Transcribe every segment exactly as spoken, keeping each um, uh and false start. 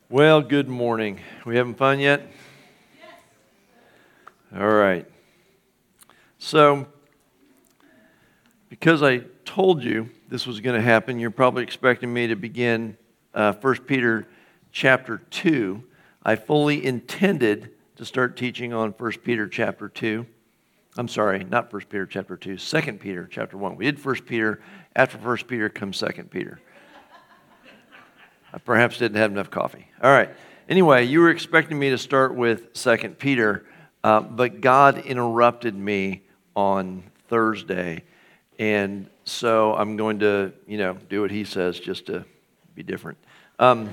Well, good morning. We having fun yet? Yes. All right. So, because I told you this was going to happen, you're probably expecting me to begin uh, First Peter chapter two. I fully intended to start teaching on First Peter chapter two. I'm sorry, not First Peter chapter two, Second Peter chapter one. We did First Peter. After First Peter comes Second Peter. I perhaps didn't have enough coffee. All right. Anyway, you were expecting me to start with Second Peter, uh, but God interrupted me on Thursday, and so I'm going to, you know, do what He says just to be different. Um,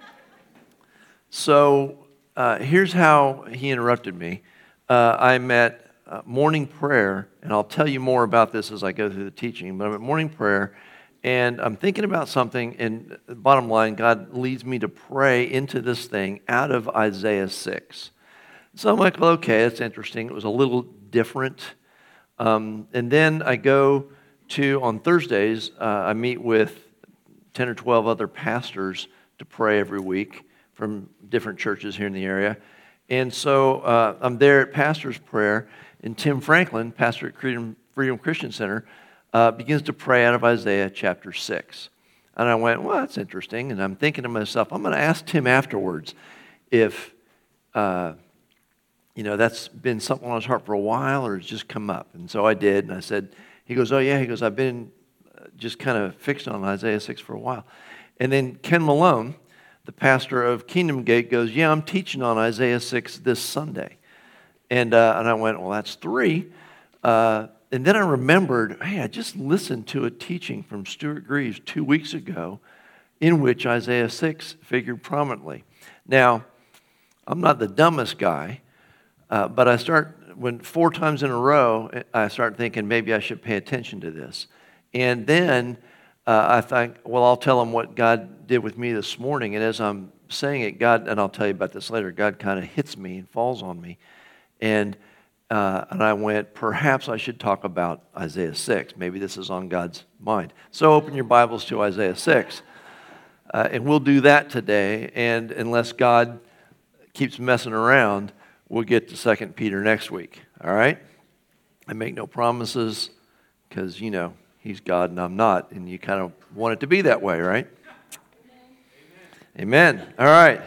so uh, here's how He interrupted me. Uh, I'm at uh, morning prayer, and I'll tell you more about this as I go through the teaching, but I'm at morning prayer, and I'm thinking about something, and bottom line, God leads me to pray into this thing out of Isaiah six. So I'm like, well, okay, that's interesting. It was a little different. Um, and then I go to, on Thursdays, uh, I meet with ten or twelve other pastors to pray every week from different churches here in the area. And so uh, I'm there at pastor's prayer, and Tim Franklin, pastor at Freedom, Freedom Christian Center, Uh, begins to pray out of Isaiah chapter six. And I went, well, that's interesting. And I'm thinking to myself, I'm going to ask Tim afterwards if, uh, you know, that's been something on his heart for a while or it's just come up. And so I did. And I said, he goes, oh, yeah. He goes, I've been just kind of fixed on Isaiah six for a while. And then Ken Malone, the pastor of Kingdom Gate, goes, yeah, I'm teaching on Isaiah six this Sunday. And, uh, and I went, well, that's three. Uh, And then I remembered, hey, I just listened to a teaching from Stuart Greaves two weeks ago in which Isaiah six figured prominently. Now, I'm not the dumbest guy, uh, but I start, when four times in a row, I start thinking maybe I should pay attention to this. And then uh, I think, well, I'll tell them what God did with me this morning. And as I'm saying it, God, and I'll tell you about this later, God kind of hits me and falls on me. And Uh, and I went, perhaps I should talk about Isaiah six. Maybe this is on God's mind. So open your Bibles to Isaiah six. Uh, and we'll do that today. And unless God keeps messing around, we'll get to Second Peter next week. All right? I make no promises because, you know, He's God and I'm not. And you kind of want it to be that way, right? Amen. Amen. All right.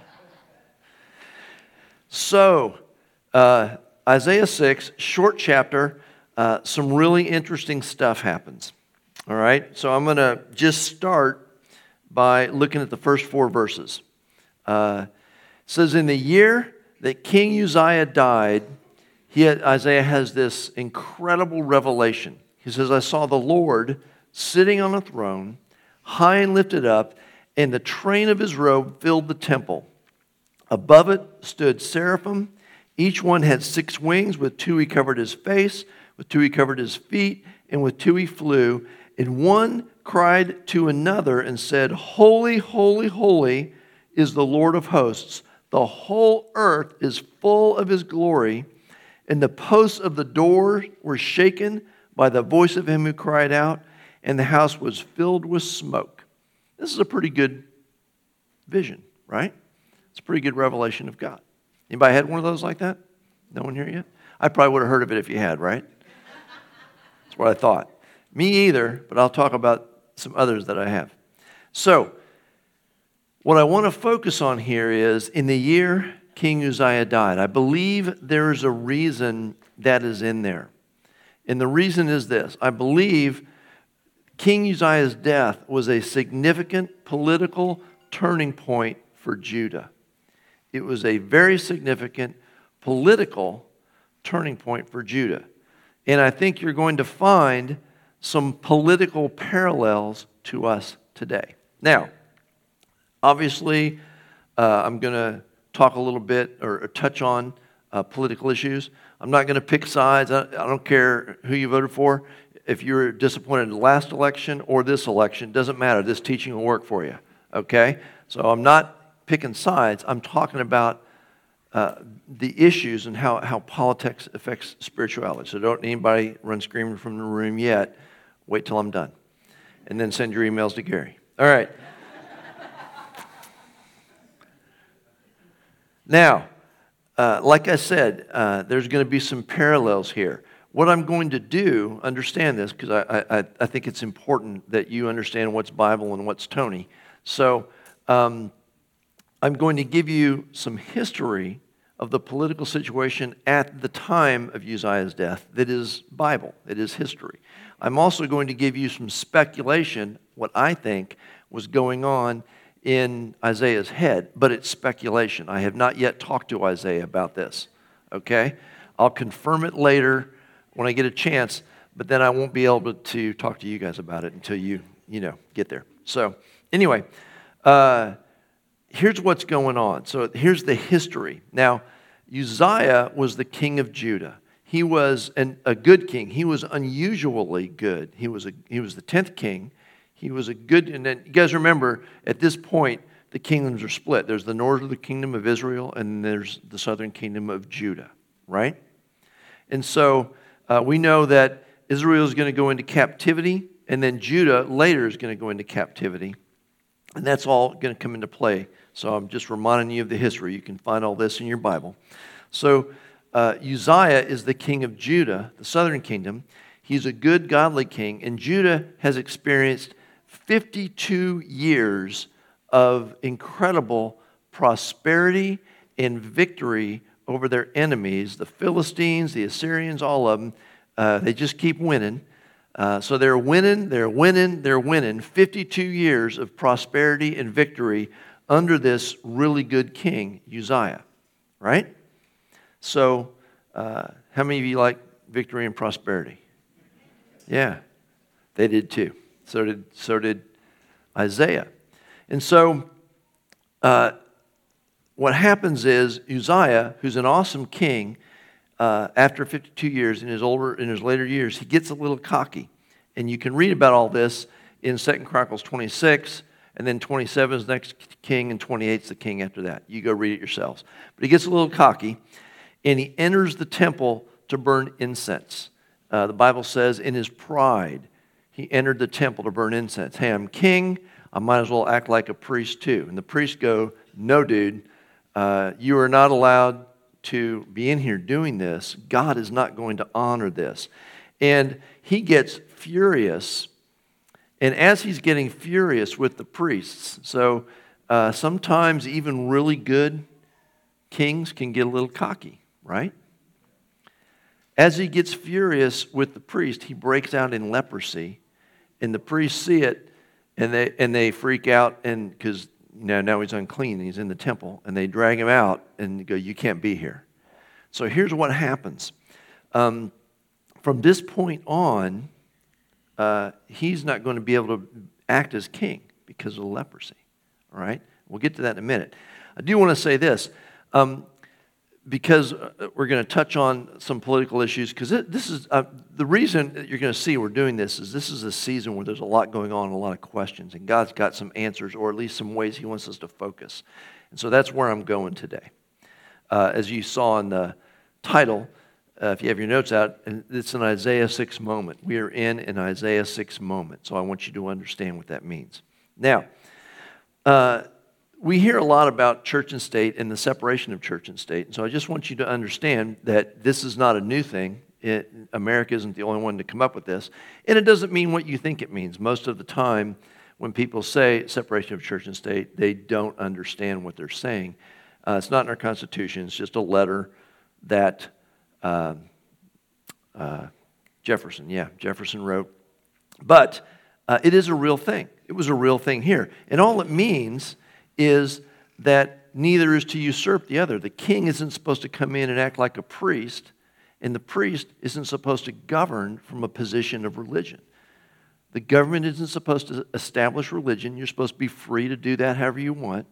So, uh, Isaiah six, short chapter, uh, some really interesting stuff happens. All right, so I'm going to just start by looking at the first four verses. Uh, it says, in the year that King Uzziah died, he had, Isaiah has this incredible revelation. He says, I saw the Lord sitting on a throne, high and lifted up, and the train of his robe filled the temple. Above it stood seraphim. Each one had six wings. With two he covered his face, with two he covered his feet, and with two he flew. And one cried to another and said, Holy, holy, holy is the Lord of hosts. The whole earth is full of His glory. And the posts of the door were shaken by the voice of him who cried out, and the house was filled with smoke. This is a pretty good vision, right? It's a pretty good revelation of God. Anybody had one of those like that? No one here yet? I probably would have heard of it if you had, right? That's what I thought. Me either, but I'll talk about some others that I have. So, what I want to focus on here is, in the year King Uzziah died, I believe there is a reason that is in there. And the reason is this. I believe King Uzziah's death was a significant political turning point for Judah. It was a very significant political turning point for Judah. And I think you're going to find some political parallels to us today. Now, obviously, uh, I'm going to talk a little bit or, or touch on uh, political issues. I'm not going to pick sides. I, I don't care who you voted for. If you were disappointed in the last election or this election, it doesn't matter. This teaching will work for you. Okay? So I'm not picking sides. I'm talking about uh, the issues and how, how politics affects spirituality. So don't anybody run screaming from the room yet. Wait till I'm done. And then send your emails to Gary. All right. Now, uh, like I said, uh, there's going to be some parallels here. What I'm going to do, understand this, because I, I, I think it's important that you understand what's Bible and what's Tony. So um, I'm going to give you some history of the political situation at the time of Uzziah's death that is Bible, it is history. I'm also going to give you some speculation, what I think was going on in Isaiah's head, but it's speculation. I have not yet talked to Isaiah about this, okay? I'll confirm it later when I get a chance, but then I won't be able to talk to you guys about it until you, you know, get there. So anyway, uh, here's what's going on. So here's the history. Now, Uzziah was the king of Judah. He was an, a good king. He was unusually good. He was a, he was the tenth king. He was a good, and then you guys remember, at this point, the kingdoms are split. There's the northern kingdom of Israel, and there's the southern kingdom of Judah, right? And so uh, we know that Israel is going to go into captivity, and then Judah later is going to go into captivity. And that's all going to come into play. So I'm just reminding you of the history. You can find all this in your Bible. So uh, Uzziah is the king of Judah, the southern kingdom. He's a good, godly king, and Judah has experienced fifty-two years of incredible prosperity and victory over their enemies, the Philistines, the Assyrians, all of them. Uh, they just keep winning. Uh, so they're winning, they're winning, they're winning. fifty-two years of prosperity and victory under this really good king, Uzziah, right? So uh, how many of you like victory and prosperity? Yeah, they did too. So did, so did Isaiah. And so uh, what happens is Uzziah, who's an awesome king, uh, after fifty-two years, in his older, in his later years, he gets a little cocky. And you can read about all this in Second Chronicles twenty-six, and then twenty-seven is the next king, and twenty-eight is the king after that. You go read it yourselves. But he gets a little cocky, and he enters the temple to burn incense. Uh, the Bible says in his pride, he entered the temple to burn incense. Hey, I'm king. I might as well act like a priest too. And the priests go, no, dude, uh, you are not allowed to be in here doing this. God is not going to honor this. And he gets furious. And as he's getting furious with the priests, so uh, sometimes even really good kings can get a little cocky, right? As he gets furious with the priest, he breaks out in leprosy. And the priests see it, and they and they freak out, and because you know now he's unclean, and he's in the temple, and they drag him out and go, "You can't be here." So here's what happens. Um, from this point on, uh, he's not going to be able to act as king because of the leprosy. All right, we'll get to that in a minute. I do want to say this. Um, Because we're going to touch on some political issues, because this is uh, the reason that you're going to see we're doing this is this is a season where there's a lot going on, a lot of questions, and God's got some answers, or at least some ways He wants us to focus. And so that's where I'm going today. Uh, as you saw in the title, uh, if you have your notes out, and it's an Isaiah six moment. We are in an Isaiah six moment, so I want you to understand what that means. Now, uh, we hear a lot about church and state and the separation of church and state. And so I just want you to understand that this is not a new thing. It, America isn't the only one to come up with this. And it doesn't mean what you think it means. Most of the time, when people say separation of church and state, they don't understand what they're saying. Uh, it's not in our Constitution. It's just a letter that uh, uh, Jefferson, yeah, Jefferson wrote. But uh, it is a real thing. It was a real thing here. And all it means is that neither is to usurp the other. The king isn't supposed to come in and act like a priest, and the priest isn't supposed to govern from a position of religion. The government isn't supposed to establish religion. You're supposed to be free to do that however you want.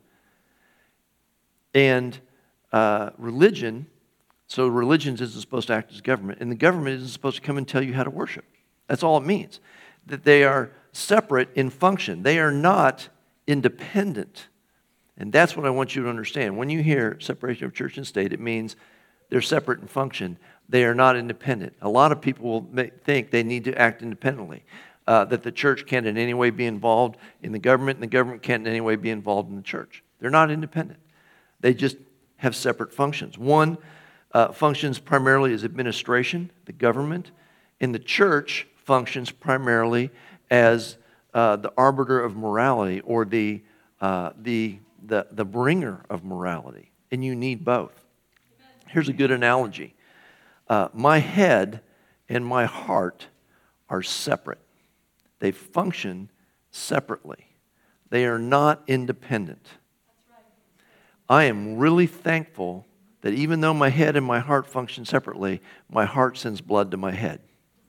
And uh, religion, so religion isn't supposed to act as government, and the government isn't supposed to come and tell you how to worship. That's all it means. That they are separate in function. They are not independent. And that's what I want you to understand. When you hear separation of church and state, it means they're separate in function. They are not independent. A lot of people will think they need to act independently, uh, that the church can't in any way be involved in the government, and the government can't in any way be involved in the church. They're not independent. They just have separate functions. One uh, functions primarily as administration, the government, and the church functions primarily as uh, the arbiter of morality or the, uh, the, the, the bringer of morality. And you need both. Here's a good analogy. Uh, my head and my heart are separate. They function separately. They are not independent. I am really thankful that even though my head and my heart function separately, my heart sends blood to my head.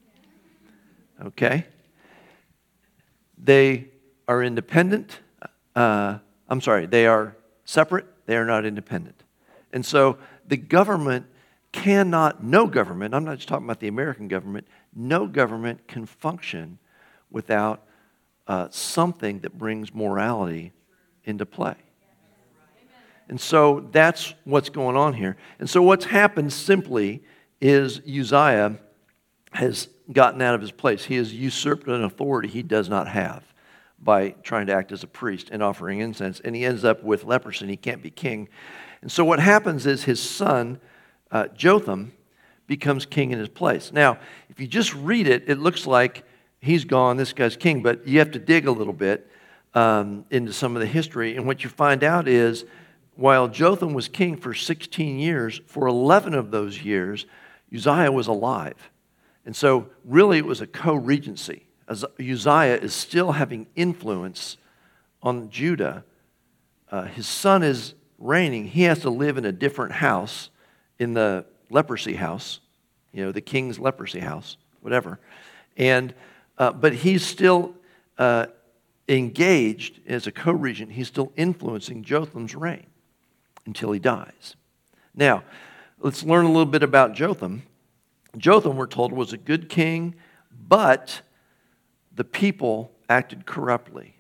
Okay? They are independent. Uh, I'm sorry, they are separate. They are not independent. And so the government cannot, no government, I'm not just talking about the American government, no government can function without uh, something that brings morality into play. And so that's what's going on here. And so what's happened simply is Uzziah has gotten out of his place. He has usurped an authority he does not have by trying to act as a priest and offering incense. And he ends up with leprosy and he can't be king. And so what happens is his son, uh, Jotham, becomes king in his place. Now, if you just read it, it looks like he's gone, this guy's king. But you have to dig a little bit um, into some of the history. And what you find out is while Jotham was king for sixteen years, for eleven of those years, Uzziah was alive. And so really it was a co-regency. As Uzziah is still having influence on Judah. Uh, his son is reigning. He has to live in a different house, in the leprosy house, you know, the king's leprosy house, whatever. And uh, but he's still uh, engaged as a co-regent. He's still influencing Jotham's reign until he dies. Now, let's learn a little bit about Jotham. Jotham, we're told, was a good king, but the people acted corruptly.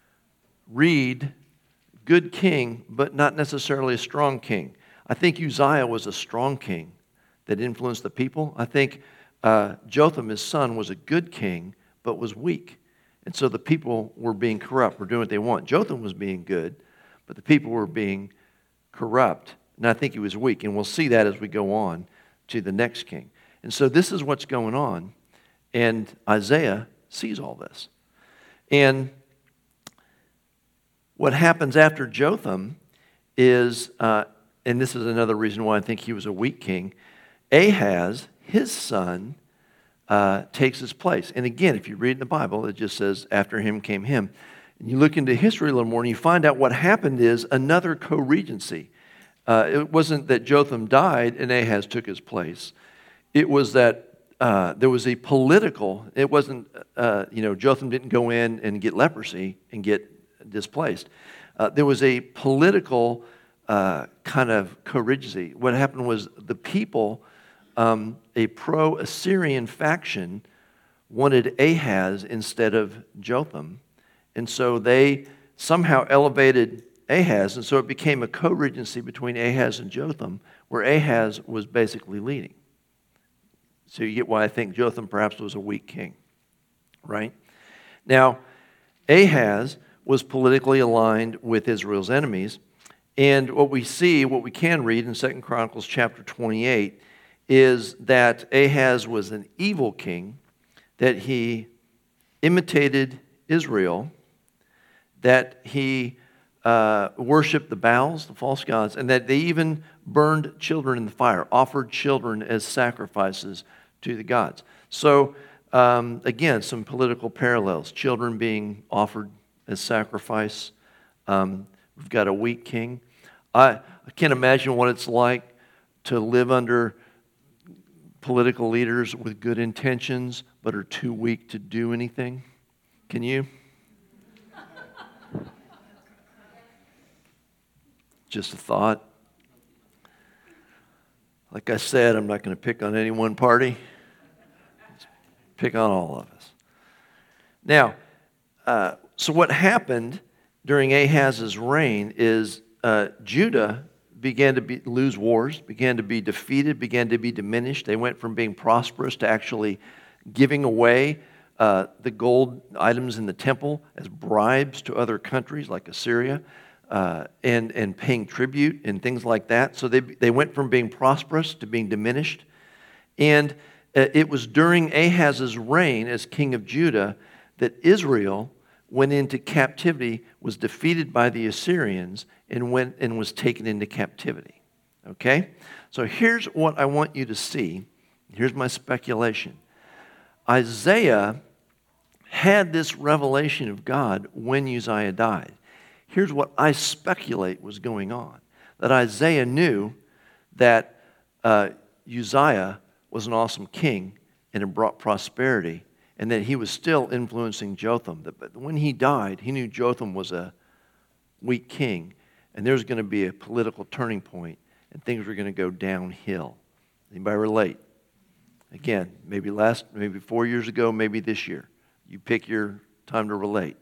Read, good king, but not necessarily a strong king. I think Uzziah was a strong king that influenced the people. I think uh, Jotham, his son, was a good king, but was weak. And so the people were being corrupt, were doing what they want. Jotham was being good, but the people were being corrupt. And I think he was weak. And we'll see that as we go on to the next king. And so this is what's going on. And Isaiah sees all this. And what happens after Jotham is, uh, and this is another reason why I think he was a weak king, Ahaz, his son, uh, takes his place. And again, if you read in the Bible, it just says, after him came him. And you look into history a little more and you find out what happened is another co-regency. Uh, it wasn't that Jotham died and Ahaz took his place. It was that uh, there was a political, it wasn't, uh, you know, Jotham didn't go in and get leprosy and get displaced. Uh, there was a political uh, kind of co-regency. What happened was the people, um, a pro-Assyrian faction, wanted Ahaz instead of Jotham. And so they somehow elevated Ahaz, and so it became a co-regency between Ahaz and Jotham, where Ahaz was basically leading. So you get why I think Jotham perhaps was a weak king, right? Now, Ahaz was politically aligned with Israel's enemies, and what we see, what we can read in Second Chronicles chapter twenty-eight, is that Ahaz was an evil king, that he imitated Israel, that he uh, worshipped the Baals, the false gods, and that they even burned children in the fire, offered children as sacrifices to the gods. So, um, again, some political parallels. Children being offered as sacrifice. Um, we've got a weak king. I, I can't imagine what it's like to live under political leaders with good intentions but are too weak to do anything. Can you? Just a thought. Like I said, I'm not going to pick on any one party. Just pick on all of us. Now, uh, so what happened during Ahaz's reign is uh, Judah began to be, lose wars, began to be defeated, began to be diminished. They went from being prosperous to actually giving away uh, the gold items in the temple as bribes to other countries like Assyria. uh, and, and paying tribute and things like that. So they, they went from being prosperous to being diminished. And uh, it was during Ahaz's reign as king of Judah that Israel went into captivity, was defeated by the Assyrians, and went and was taken into captivity. Okay? So here's what I want you to see. Here's my speculation. Isaiah had this revelation of God when Uzziah died. Here's what I speculate was going on. That Isaiah knew that uh, Uzziah was an awesome king and it brought prosperity, and that he was still influencing Jotham. But when he died, he knew Jotham was a weak king, and there was going to be a political turning point, and things were going to go downhill. Anybody relate? Again, maybe last, maybe four years ago, maybe this year. You pick your time to relate.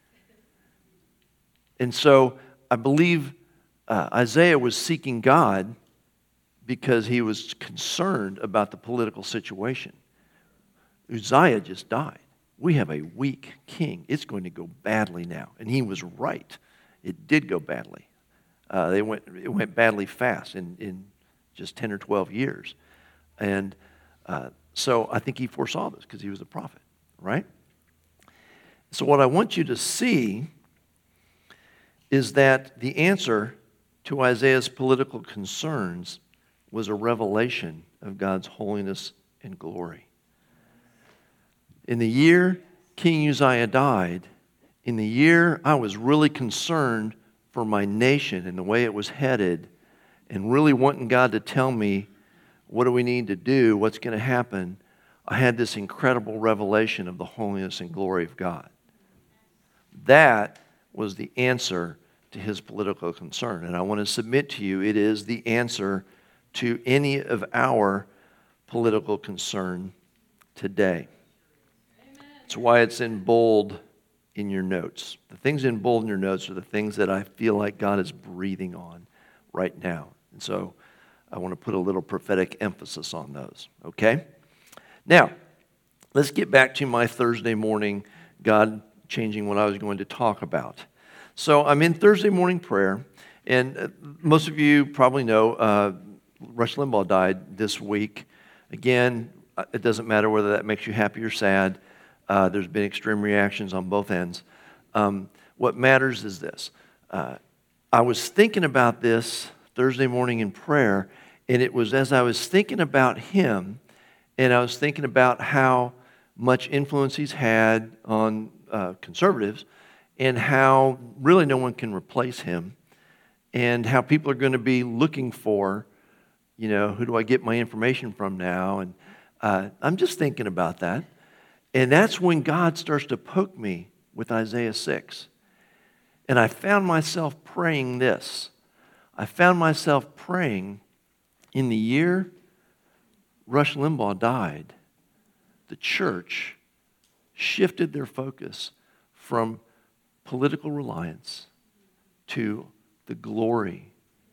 And so I believe uh, Isaiah was seeking God because he was concerned about the political situation. Uzziah just died. We have a weak king. It's going to go badly now. And he was right. It did go badly. Uh, they went, it went badly fast in, in just ten or twelve years. And uh, so I think he foresaw this because he was a prophet, right? So what I want you to see is that the answer to Isaiah's political concerns was a revelation of God's holiness and glory. In the year King Uzziah died, in the year I was really concerned for my nation and the way it was headed, and really wanting God to tell me, what do we need to do, what's going to happen, I had this incredible revelation of the holiness and glory of God. That was the answer to his political concern. And I want to submit to you, it is the answer to any of our political concern today. That's why it's in bold in your notes. The things in bold in your notes are the things that I feel like God is breathing on right now. And so I want to put a little prophetic emphasis on those, okay? Now, let's get back to my Thursday morning, God changing what I was going to talk about. So I'm in Thursday morning prayer, and most of you probably know uh, Rush Limbaugh died this week. Again, it doesn't matter whether that makes you happy or sad. Uh, there's been extreme reactions on both ends. Um, what matters is this. Uh, I was thinking about this Thursday morning in prayer, and it was as I was thinking about him, and I was thinking about how much influence he's had on uh, conservatives, and how really no one can replace him, and how people are going to be looking for, you know, who do I get my information from now? And uh, I'm just thinking about that. And that's when God starts to poke me with Isaiah six. And I found myself praying this. I found myself praying in the year Rush Limbaugh died, the church shifted their focus from political reliance to the glory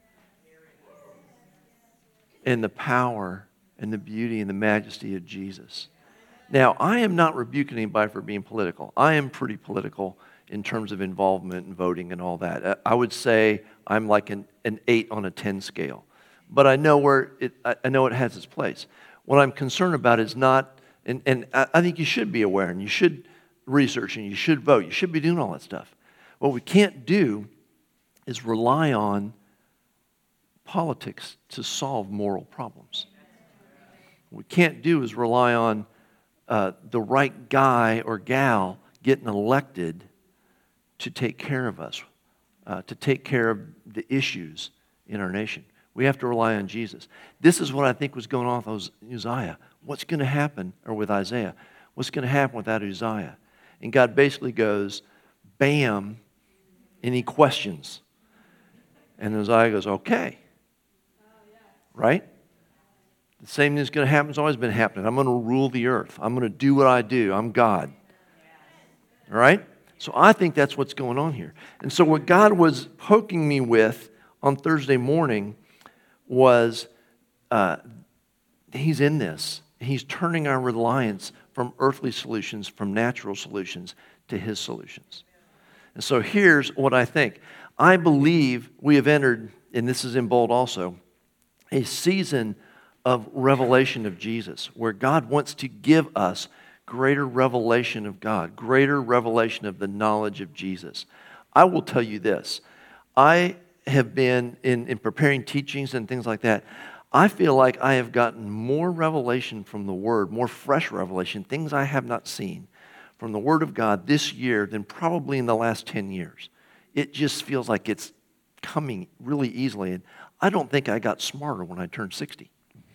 and the power and the beauty and the majesty of Jesus. Now, I am not rebuking anybody for being political. I am pretty political in terms of involvement and voting and all that. I would say I'm like an, an eight on a ten scale. But I know where it, I know it has its place. What I'm concerned about is not, and, and I think you should be aware, and you should research, and you should vote. You should be doing all that stuff. What we can't do is rely on politics to solve moral problems. What we can't do is rely on uh, the right guy or gal getting elected to take care of us, uh, to take care of the issues in our nation. We have to rely on Jesus. This is what I think was going on with Uzziah. What's going to happen, or with Isaiah? What's going to happen without Uzziah? And God basically goes, bam, any questions? And Uzziah goes, okay. Right? The same thing is going to happen. It's always been happening. I'm going to rule the earth. I'm going to do what I do. I'm God. All right? So I think that's what's going on here. And so what God was poking me with on Thursday morning was uh, he's in this. He's turning our reliance from earthly solutions, from natural solutions, to his solutions. And so here's what I think. I believe we have entered, and this is in bold also, a season of revelation of Jesus, where God wants to give us greater revelation of God, greater revelation of the knowledge of Jesus. I will tell you this. I have been, in, in preparing teachings and things like that, I feel like I have gotten more revelation from the Word, more fresh revelation, things I have not seen from the Word of God this year than probably in the last ten years. It just feels like it's coming really easily. And I don't think I got smarter when I turned sixty.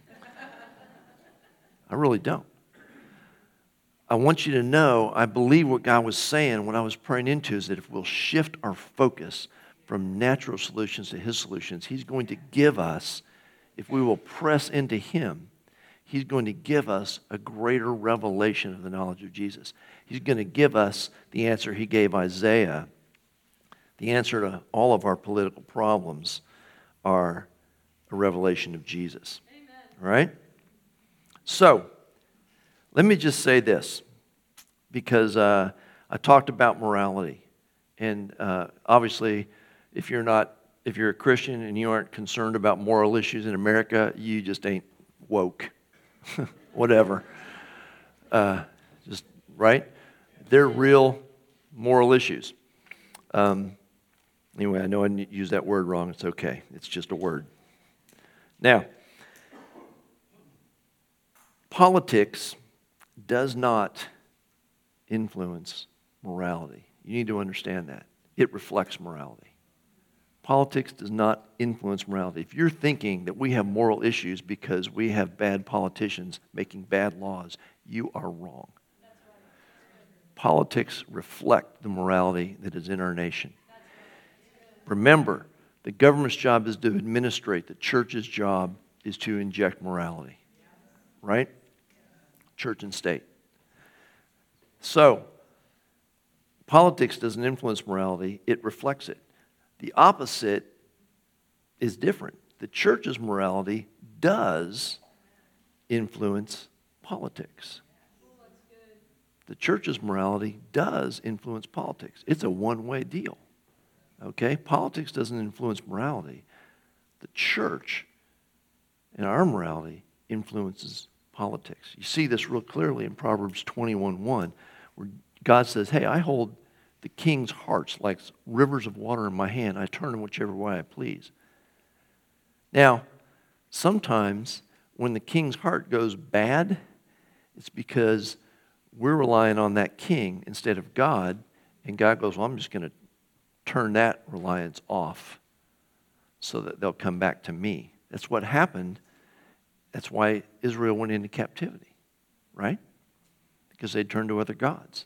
I really don't. I want you to know, I believe what God was saying when I was praying into is that if we'll shift our focus from natural solutions to His solutions, He's going to give us, if we will press into Him, He's going to give us a greater revelation of the knowledge of Jesus. He's going to give us the answer He gave Isaiah. The answer to all of our political problems are a revelation of Jesus. Amen. All right? So, let me just say this, because uh, I talked about morality. And uh, obviously, if you're not, if you're a Christian and you aren't concerned about moral issues in America, you just ain't woke. Whatever. Uh, just, right? They're real moral issues. Um, anyway, I know I used that word wrong. It's okay. It's just a word. Now, politics does not influence morality. You need to understand that. It reflects morality. Politics does not influence morality. If you're thinking that we have moral issues because we have bad politicians making bad laws, you are wrong. Politics reflect the morality that is in our nation. Remember, the government's job is to administrate. The church's job is to inject morality. Right? Church and state. So, politics doesn't influence morality, it reflects it. The opposite is different. The church's morality does influence politics. The church's morality does influence politics. It's a one-way deal. Okay? Politics doesn't influence morality. The church and our morality influences politics. You see this real clearly in Proverbs twenty-one one, where God says, hey, I hold the king's hearts like rivers of water in my hand. I turn them whichever way I please. Now, sometimes when the king's heart goes bad, it's because we're relying on that king instead of God, and God goes, well, I'm just going to turn that reliance off so that they'll come back to me. That's what happened. That's why Israel went into captivity, right? Because they turned to other gods.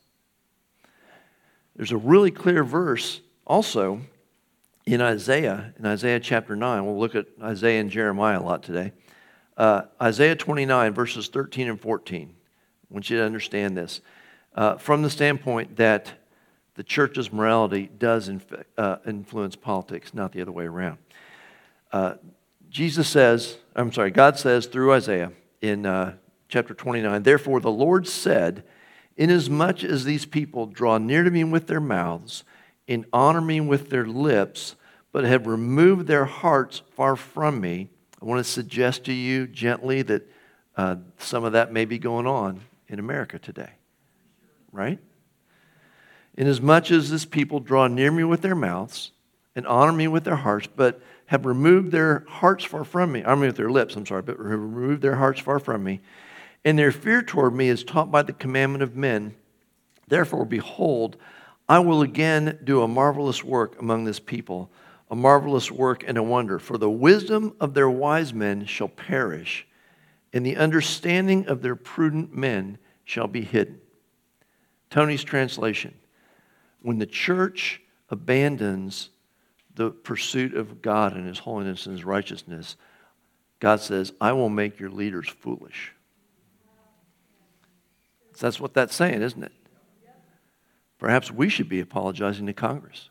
There's a really clear verse also in Isaiah, in Isaiah chapter nine. We'll look at Isaiah and Jeremiah a lot today. Uh, Isaiah twenty-nine, verses thirteen and fourteen. I want you to understand this. Uh, from the standpoint that the church's morality does inf- uh, influence politics, not the other way around. Uh, Jesus says, I'm sorry, God says through Isaiah in uh, chapter twenty-nine, therefore the Lord said, inasmuch as these people draw near to me with their mouths and honor me with their lips, but have removed their hearts far from me, I want to suggest to you gently that uh, some of that may be going on in America today, right? Inasmuch as this people draw near me with their mouths and honor me with their hearts, but have removed their hearts far from me, honor me with their lips, I'm sorry, but have removed their hearts far from me, and their fear toward me is taught by the commandment of men. Therefore, behold, I will again do a marvelous work among this people, a marvelous work and a wonder. For the wisdom of their wise men shall perish, and the understanding of their prudent men shall be hidden. Tony's translation. When the church abandons the pursuit of God and His holiness and His righteousness, God says, I will make your leaders foolish. So that's what that's saying, isn't it? Perhaps we should be apologizing to Congress.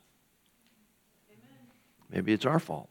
Maybe it's our fault.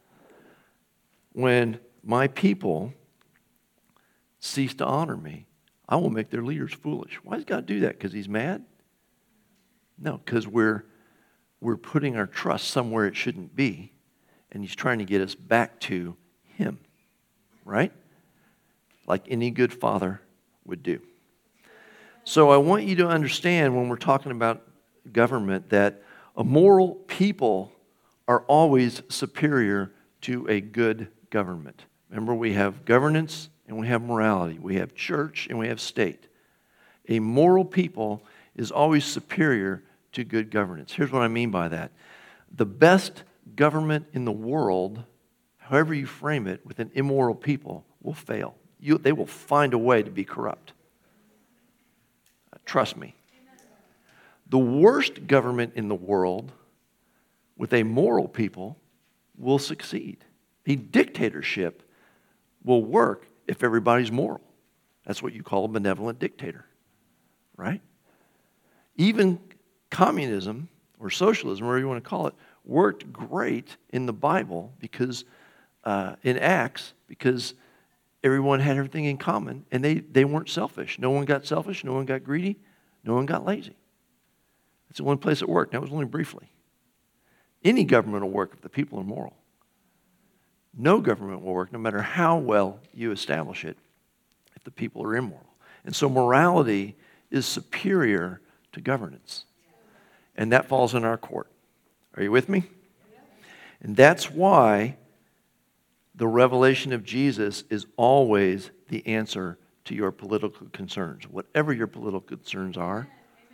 When my people cease to honor me, I will make their leaders foolish. Why does God do that? Because He's mad? No, because we're we're putting our trust somewhere it shouldn't be, and he's trying to get us back to him, right? Like any good father would do. So I want you to understand when we're talking about government that a moral people are always superior to a good government. Remember, we have governance and we have morality. We have church and we have state. A moral people is always superior to good governance. Here's what I mean by that. The best government in the world, however you frame it, with an immoral people, will fail. You, they will find a way to be corrupt. Trust me. The worst government in the world with a moral people will succeed. A dictatorship will work if everybody's moral. That's what you call a benevolent dictator, right? Even communism or socialism, whatever you want to call it, worked great in the Bible because, uh, in Acts, because everyone had everything in common and they, they weren't selfish. No one got selfish, no one got greedy, no one got lazy. It's the one place it worked. That was only briefly. Any government will work if the people are moral. No government will work, no matter how well you establish it, if the people are immoral. And so morality is superior to governance. And that falls in our court. Are you with me? And that's why the revelation of Jesus is always the answer to your political concerns. Whatever your political concerns are,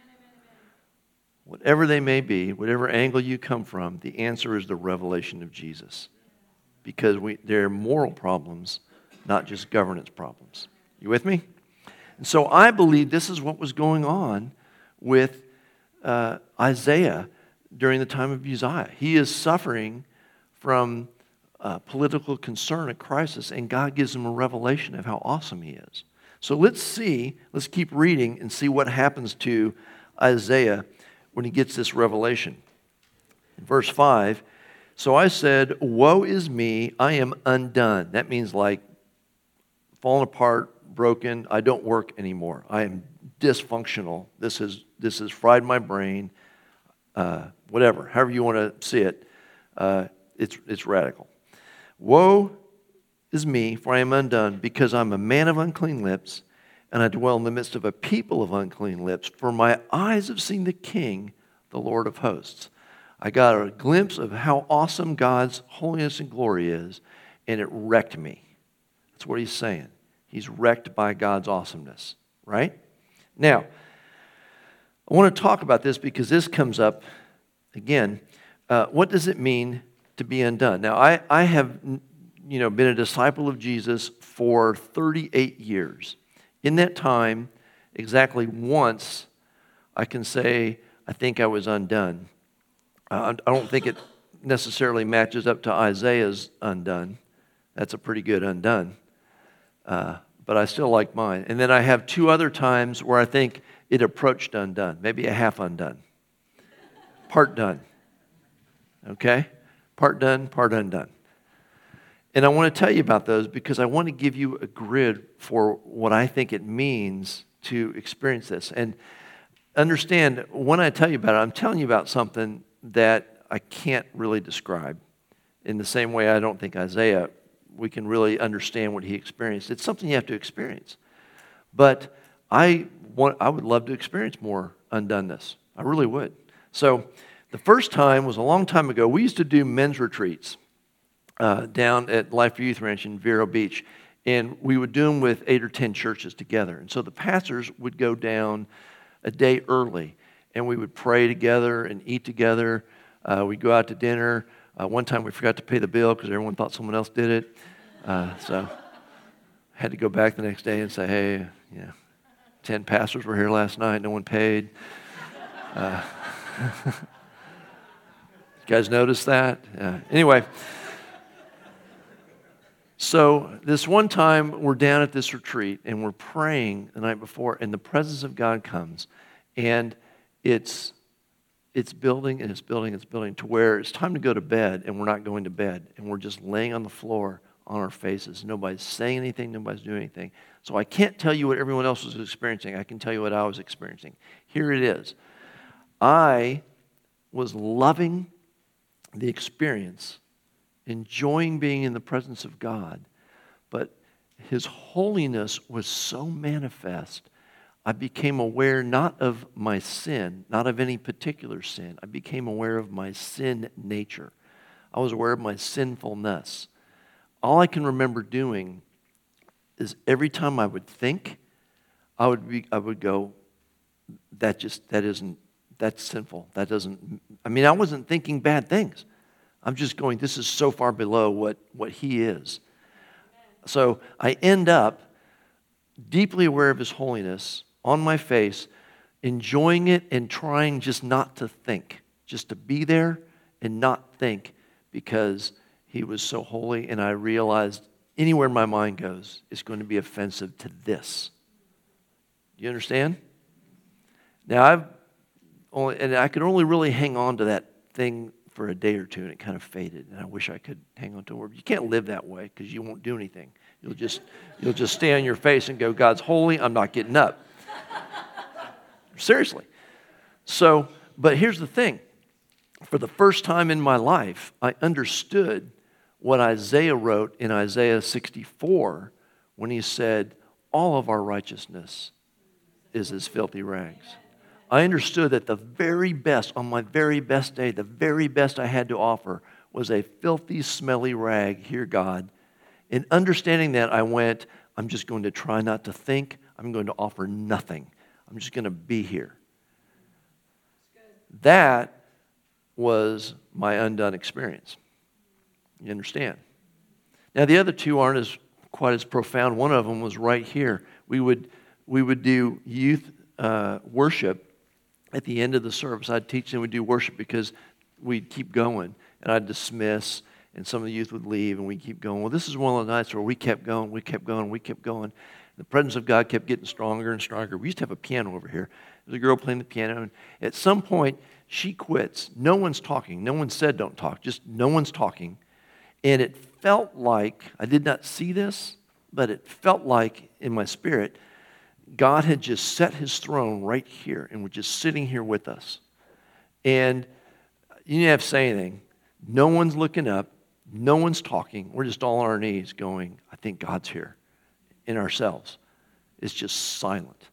whatever they may be, whatever angle you come from, the answer is the revelation of Jesus. Because we, they're moral problems, not just governance problems. You with me? And so I believe this is what was going on with uh, Isaiah during the time of Uzziah. He is suffering from uh, political concern, a crisis, and God gives him a revelation of how awesome he is. So let's see, let's keep reading and see what happens to Isaiah when he gets this revelation. In verse five, so I said, woe is me, I am undone. That means like fallen apart, broken, I don't work anymore. I am dysfunctional. This has, this has fried my brain. Uh, whatever, however you want to see it, uh, it's, it's radical. Woe is me, for I am undone, because I'm a man of unclean lips, and I dwell in the midst of a people of unclean lips, for my eyes have seen the King, the Lord of hosts. I got a glimpse of how awesome God's holiness and glory is, and it wrecked me. That's what he's saying. He's wrecked by God's awesomeness, right? Now, I want to talk about this because this comes up again. Uh, what does it mean to be undone? Now, I, I have you know, been a disciple of Jesus for thirty-eight years. In that time, exactly once, I can say, I think I was undone. Uh, I don't think it necessarily matches up to Isaiah's undone. That's a pretty good undone. Uh, but I still like mine. And then I have two other times where I think it approached undone, maybe a half undone. Part done. Okay? Part done, part undone. And I want to tell you about those because I want to give you a grid for what I think it means to experience this. And understand, when I tell you about it, I'm telling you about something that I can't really describe. In the same way I don't think Isaiah, we can really understand what he experienced. It's something you have to experience. But I want, I would love to experience more undoneness. I really would. So the first time was a long time ago. We used to do men's retreats uh, down at Life for Youth Ranch in Vero Beach. And we would do them with eight or ten churches together. And so the pastors would go down a day early. And we would pray together and eat together. Uh, we'd go out to dinner. Uh, one time we forgot to pay the bill because everyone thought someone else did it. Uh, so I had to go back the next day and say, hey, yeah, ten pastors were here last night. No one paid. Uh, you guys notice that? Uh, anyway. So this one time we're down at this retreat and we're praying the night before and the presence of God comes and it's it's building and it's building, it's building to where it's time to go to bed and we're not going to bed and we're just laying on the floor on our faces. Nobody's saying anything, nobody's doing anything. So I can't tell you what everyone else was experiencing. I can tell you what I was experiencing. Here it is. I was loving the experience, enjoying being in the presence of God, but His holiness was so manifest, I became aware not of my sin, not of any particular sin. I became aware of my sin nature. I was aware of my sinfulness. All I can remember doing is every time I would think, I would be, I would go, that just, that isn't, that's sinful. That doesn't, I mean, I wasn't thinking bad things. I'm just going, this is so far below what, what He is. So I end up deeply aware of His holiness, on my face, enjoying it and trying just not to think, just to be there and not think, because He was so holy, and I realized anywhere my mind goes, it's going to be offensive to this. You understand? Now, I've only, and I could only really hang on to that thing for a day or two, and it kind of faded, and I wish I could hang on to it. You can't live that way because you won't do anything. You'll just, you'll just stay on your face and go, God's holy, I'm not getting up. Seriously. So, but here's the thing. For the first time in my life, I understood what Isaiah wrote in Isaiah sixty-four when he said, all of our righteousness is as filthy rags. I understood that the very best, on my very best day, the very best I had to offer was a filthy, smelly rag, here, God. In understanding that, I went, I'm just going to try not to think. I'm going to offer nothing. I'm just going to be here. That was my undone experience. You understand? Now, the other two aren't as quite as profound. One of them was right here. We would we would do youth uh, worship at the end of the service. I'd teach them, we'd do worship because we'd keep going, and I'd dismiss, and some of the youth would leave, and we'd keep going. Well, this is one of the nights where we kept going, we kept going, we kept going. The presence of God kept getting stronger and stronger. We used to have a piano over here. There's a girl playing the piano, and at some point, she quits. No one's talking. No one said don't talk. Just no one's talking. And it felt like, I did not see this, but it felt like in my spirit, God had just set His throne right here and was just sitting here with us. And you didn't have to say anything. No one's looking up. No one's talking. We're just all on our knees going, I think God's here in ourselves. It's just silent.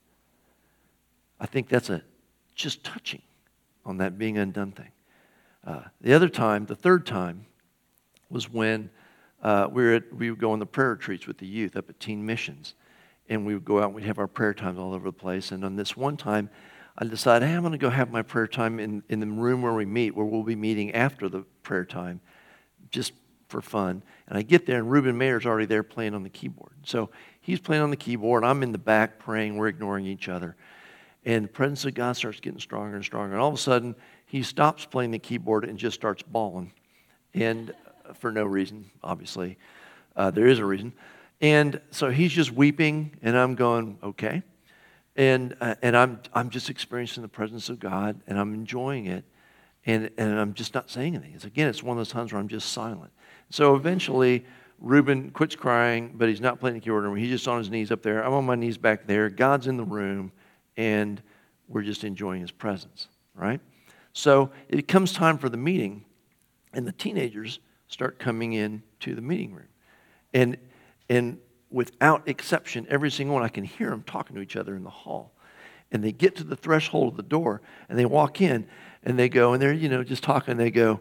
I think that's a just touching on that being undone thing. Uh, the other time, the third time, was when uh, we, were at, we would go on the prayer retreats with the youth up at Teen Missions. And we would go out and we'd have our prayer times all over the place. And on this one time, I decided, hey, I'm going to go have my prayer time in, in the room where we meet, where we'll be meeting after the prayer time, just for fun. And I get there, and Reuben Mayer's already there playing on the keyboard. So he's playing on the keyboard. I'm in the back praying. We're ignoring each other. And the presence of God starts getting stronger and stronger. And all of a sudden, he stops playing the keyboard and just starts bawling. And for no reason, obviously. Uh, there is a reason. And so he's just weeping, and I'm going, okay. And uh, and I'm I'm just experiencing the presence of God, and I'm enjoying it. And, and I'm just not saying anything. It's, again, it's one of those times where I'm just silent. So eventually, Reuben quits crying, but he's not playing the keyboard anymore. He's just on his knees up there. I'm on my knees back there. God's in the room, and we're just enjoying His presence, right? So it comes time for the meeting, and the teenagers start coming in to the meeting room. And and without exception, every single one, I can hear them talking to each other in the hall. And they get to the threshold of the door, and they walk in, and they go, and they're, you know, just talking, and they go,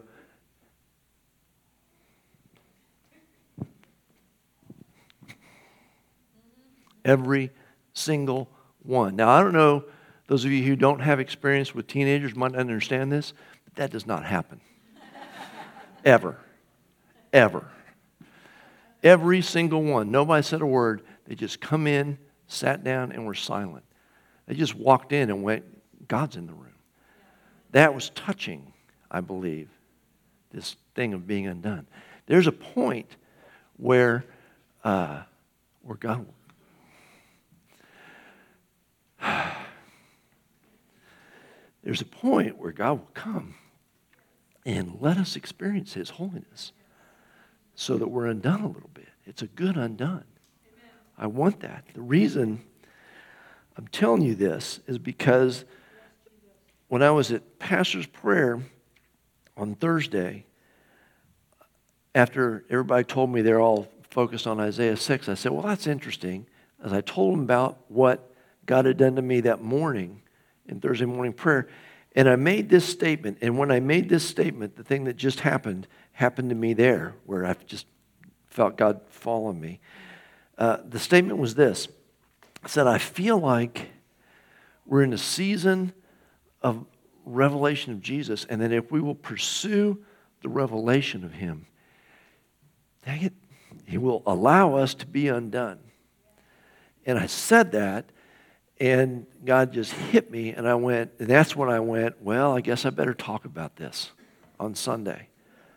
every single one. Now, I don't know, those of you who don't have experience with teenagers might not understand this, but that does not happen. Ever. Ever. Every single one. Nobody said a word. They just come in, sat down, and were silent. They just walked in and went, God's in the room. That was touching, I believe, this thing of being undone. There's a point where, uh, where God will There's a point where God will come and let us experience His holiness so that we're undone a little bit. It's a good undone. Amen. I want that. The reason I'm telling you this is because when I was at pastor's prayer on Thursday, after everybody told me they're all focused on Isaiah six, I said, well, that's interesting. As I told them about what God had done to me that morning in Thursday morning prayer, and I made this statement, and when I made this statement, the thing that just happened, happened to me there, where I just felt God fall on me. Uh, the statement was this. I said, I feel like we're in a season of revelation of Jesus, and that if we will pursue the revelation of Him, dang it, He will allow us to be undone. And I said that, and God just hit me, and I went, and that's when I went, well, I guess I better talk about this on Sunday.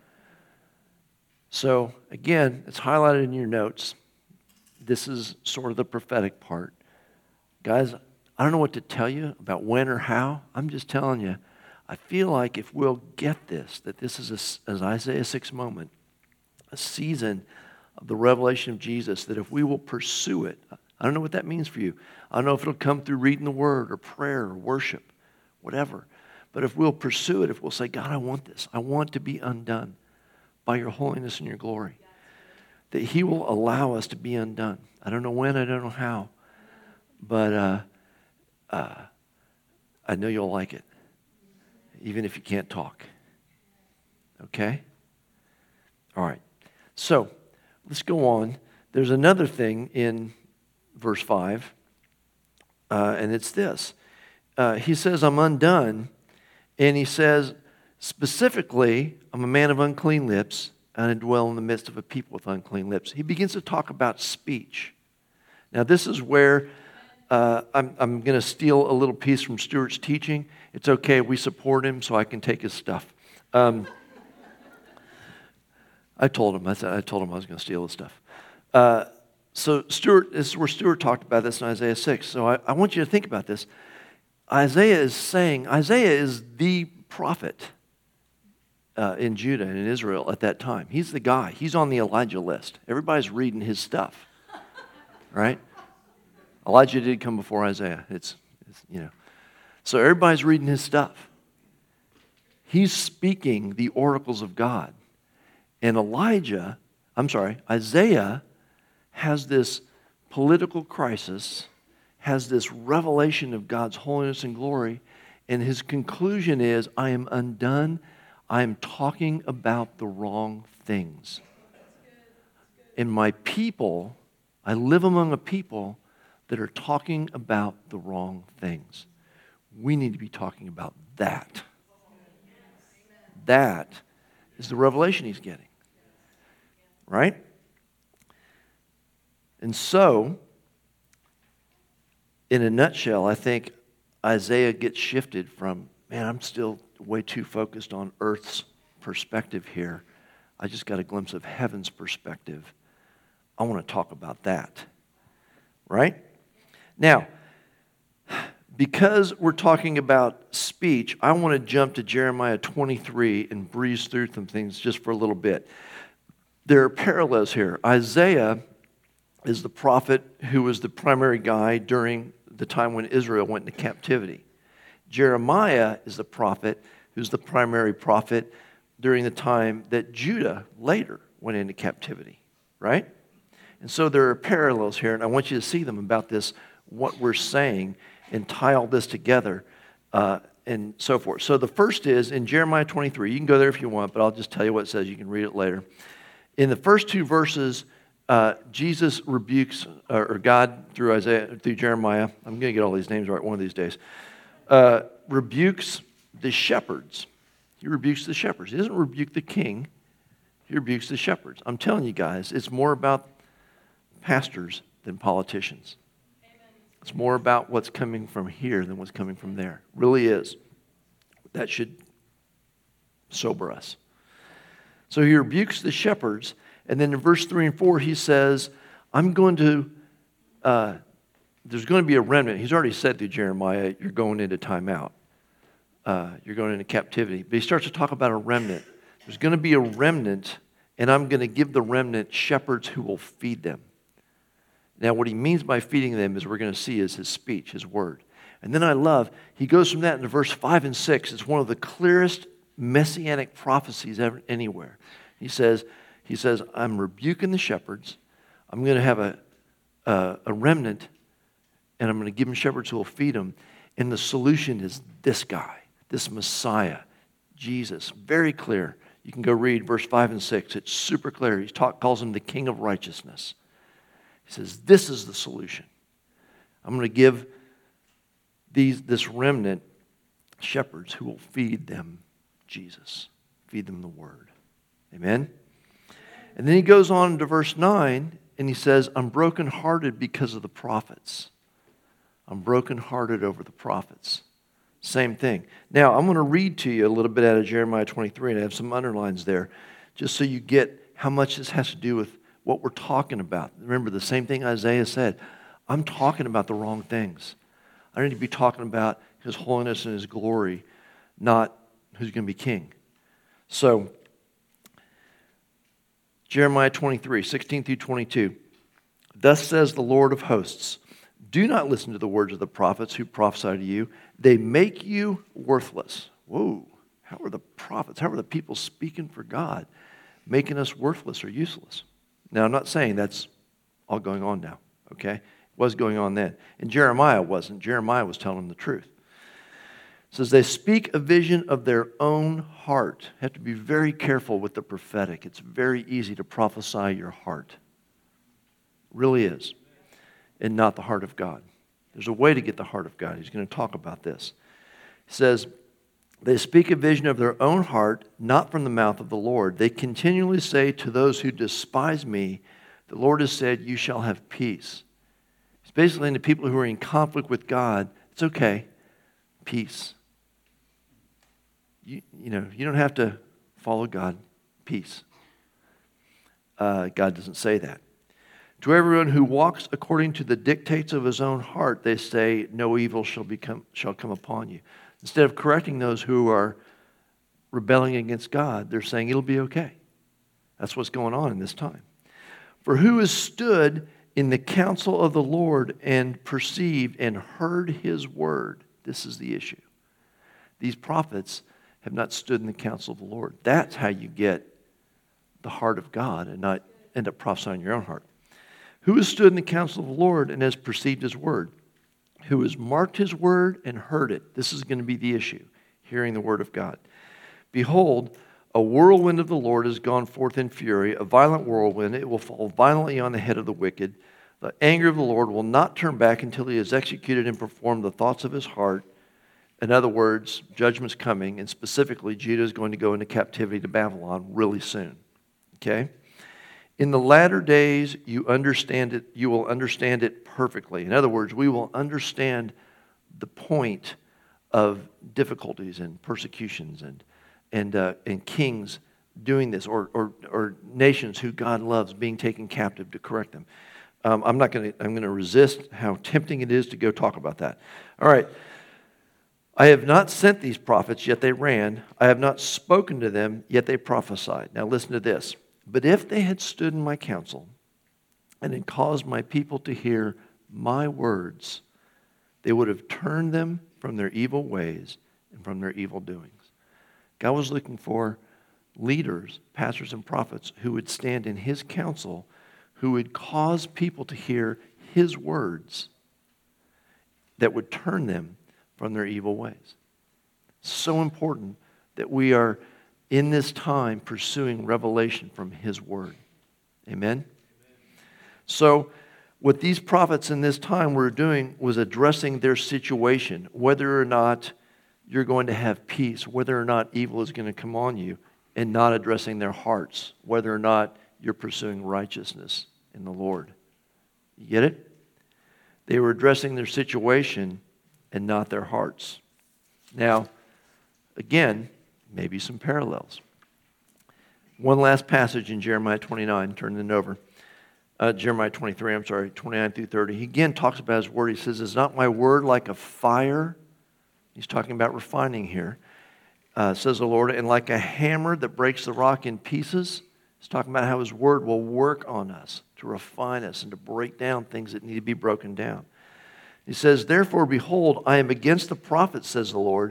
So, again, it's highlighted in your notes. This is sort of the prophetic part. Guys, I don't know what to tell you about when or how. I'm just telling you, I feel like if we'll get this, that this is a, an Isaiah six moment, a season of the revelation of Jesus, that if we will pursue it, I don't know what that means for you. I don't know if it'll come through reading the Word or prayer or worship, whatever. But if we'll pursue it, if we'll say, God, I want this. I want to be undone by your holiness and your glory. That He will allow us to be undone. I don't know when, I don't know how. But uh, uh, I know you'll like it. Even if you can't talk. Okay? All right. So, let's go on. There's another thing in verse five, uh, and it's this. Uh, he says, I'm undone, and he says, specifically, I'm a man of unclean lips, and I dwell in the midst of a people with unclean lips. He begins to talk about speech. Now, this is where uh, I'm, I'm going to steal a little piece from Stuart's teaching. It's okay, we support him, so I can take his stuff. Um, I told him, I, said, I told him I was going to steal his stuff. Uh, So Stuart, this is where Stuart talked about this in Isaiah six. So I, I want you to think about this. Isaiah is saying, Isaiah is the prophet uh, in Judah and in Israel at that time. He's the guy. He's on the Elijah list. Everybody's reading his stuff, right? Elijah did come before Isaiah. It's, it's you know. So everybody's reading his stuff. He's speaking the oracles of God. And Elijah, I'm sorry, Isaiah has this political crisis, has this revelation of God's holiness and glory, and his conclusion is, I am undone. I am talking about the wrong things. And my people, I live among a people that are talking about the wrong things. We need to be talking about that. That is the revelation he's getting. Right? And so, in a nutshell, I think Isaiah gets shifted from, man, I'm still way too focused on earth's perspective here. I just got a glimpse of heaven's perspective. I want to talk about that. Right? Now, because we're talking about speech, I want to jump to Jeremiah twenty-three and breeze through some things just for a little bit. There are parallels here. Isaiah is the prophet who was the primary guy during the time when Israel went into captivity. Jeremiah is the prophet who's the primary prophet during the time that Judah later went into captivity, right? And so there are parallels here, and I want you to see them about this, what we're saying, and tie all this together uh, and so forth. So the first is in Jeremiah twenty-three. You can go there if you want, but I'll just tell you what it says. You can read it later. In the first two verses, uh, Jesus rebukes, uh, or God through Isaiah, through Jeremiah. I'm going to get all these names right one of these days. Uh, rebukes the shepherds. He rebukes the shepherds. He doesn't rebuke the king. He rebukes the shepherds. I'm telling you guys, it's more about pastors than politicians. It's more about what's coming from here than what's coming from there. It really is. That should sober us. So he rebukes the shepherds, and then in verse three and four he says, I'm going to, uh, there's going to be a remnant. He's already said through Jeremiah, you're going into timeout. Uh, you're going into captivity. But he starts to talk about a remnant. There's going to be a remnant, and I'm going to give the remnant shepherds who will feed them. Now, what he means by feeding them, as we're going to see, is his speech, his word. And then I love, he goes from that into verse five and six. It's one of the clearest messianic prophecies ever, anywhere. He says, he says, I'm rebuking the shepherds. I'm going to have a, a, a remnant, and I'm going to give them shepherds who will feed them. And the solution is this guy, this Messiah, Jesus. Very clear. You can go read verse five and six. It's super clear. He talk, calls him the King of Righteousness. He says, this is the solution. I'm going to give these this remnant shepherds who will feed them Jesus, feed them the Word. Amen? And then he goes on to verse nine, and he says, I'm brokenhearted because of the prophets. I'm brokenhearted over the prophets. Same thing. Now, I'm going to read to you a little bit out of Jeremiah twenty-three, and I have some underlines there, just so you get how much this has to do with what we're talking about. Remember, the same thing Isaiah said. I'm talking about the wrong things. I need to be talking about His holiness and His glory, not who's going to be king. So, Jeremiah twenty-three, sixteen through twenty-two. Thus says the Lord of hosts, do not listen to the words of the prophets who prophesy to you. They make you worthless. Whoa, how are the prophets, how are the people speaking for God, making us worthless or useless? Now, I'm not saying that's all going on now, okay? It was going on then. And Jeremiah wasn't. Jeremiah was telling them the truth. It says, they speak a vision of their own heart. You have to be very careful with the prophetic. It's very easy to prophesy your heart. It really is. And not the heart of God. There's a way to get the heart of God. He's going to talk about this. He says, they speak a vision of their own heart, not from the mouth of the Lord. They continually say to those who despise me, the Lord has said, you shall have peace. It's basically saying to people who are in conflict with God, it's okay, peace. You, you know, you don't have to follow God, peace. Uh, God doesn't say that. To everyone who walks according to the dictates of his own heart, they say, no evil shall become shall come upon you. Instead of correcting those who are rebelling against God, they're saying it'll be okay. That's what's going on in this time. For who has stood in the counsel of the Lord and perceived and heard His word? This is the issue. These prophets have not stood in the counsel of the Lord. That's how you get the heart of God and not end up prophesying your own heart. Who has stood in the counsel of the Lord and has perceived His word? Who has marked His word and heard it? This is going to be the issue, hearing the word of God. Behold, a whirlwind of the Lord has gone forth in fury, a violent whirlwind. It will fall violently on the head of the wicked. The anger of the Lord will not turn back until He has executed and performed the thoughts of His heart. In other words, judgment's coming, and specifically, Judah is going to go into captivity to Babylon really soon. Okay? In the latter days, you understand it. You will understand it perfectly. In other words, we will understand the point of difficulties and persecutions and and uh, and kings doing this, or or or nations who God loves being taken captive to correct them. Um, I'm not going to. I'm going to resist how tempting it is to go talk about that. All right. I have not sent these prophets, yet they ran. I have not spoken to them, yet they prophesied. Now listen to this. But if they had stood in my counsel and had caused my people to hear my words, they would have turned them from their evil ways and from their evil doings. God was looking for leaders, pastors and prophets who would stand in His counsel, who would cause people to hear His words that would turn them from their evil ways. So important that we are in this time pursuing revelation from His word. Amen? Amen? So what these prophets in this time were doing was addressing their situation, whether or not you're going to have peace, whether or not evil is going to come on you, and not addressing their hearts, whether or not you're pursuing righteousness in the Lord. You get it? They were addressing their situation and not their hearts. Now, again, maybe some parallels. One last passage in Jeremiah twenty-nine, turn it over. Uh, Jeremiah twenty-three, I'm sorry, twenty-nine through thirty. He again talks about His word. He says, is not my word like a fire? He's talking about refining here. Uh, says the Lord, and like a hammer that breaks the rock in pieces. He's talking about how His word will work on us to refine us and to break down things that need to be broken down. He says, therefore, behold, I am against the prophets, says the Lord,